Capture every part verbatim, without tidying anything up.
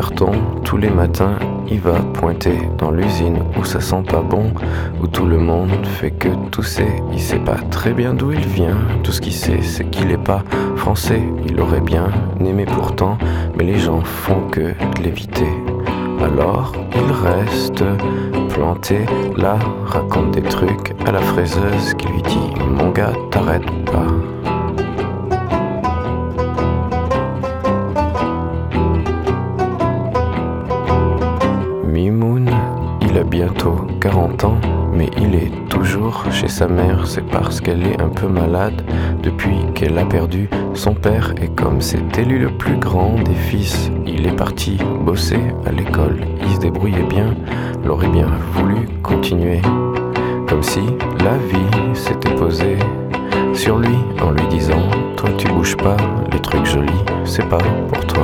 carton, tous les matins, il va pointer dans l'usine où ça sent pas bon, où tout le monde fait que tousser. Il sait pas très bien d'où il vient, tout ce qu'il sait c'est qu'il est pas français. Il aurait bien aimé pourtant, mais les gens font que de l'éviter. Alors il reste planté là, raconte des trucs à la fraiseuse qui lui dit « Mon gars, t'arrêtes pas ». Mimoun, il a bientôt quarante ans, mais il est toujours chez sa mère. C'est parce qu'elle est un peu malade depuis qu'elle a perdu son père. Et comme c'est élu le plus grand des fils, il est parti bosser à l'école. Il se débrouillait bien, il aurait bien voulu continuer. Comme si la vie s'était posée sur lui en lui disant « Toi tu bouges pas, les trucs jolis, c'est pas pour toi ».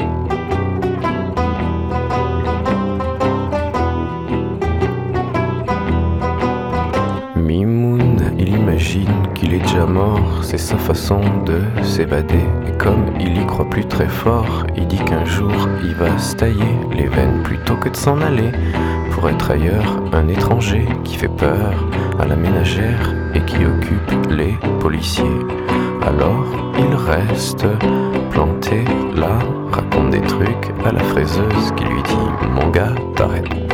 Mimoun, il imagine qu'il est déjà mort, c'est sa façon de s'évader. Et comme il y croit plus très fort, il dit qu'un jour il va se tailler les veines plutôt que de s'en aller pour être ailleurs, un étranger qui fait peur à la ménagère et qui occupe les policiers. Alors il reste planté là, raconte des trucs à la fraiseuse qui lui dit « Mon gars, t'arrêtes pas ».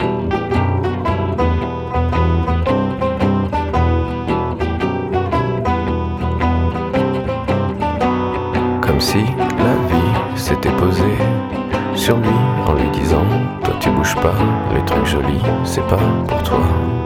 Comme si la vie s'était posée sur lui en lui disant « Toi tu bouges pas, les trucs jolis, c'est pas pour toi ».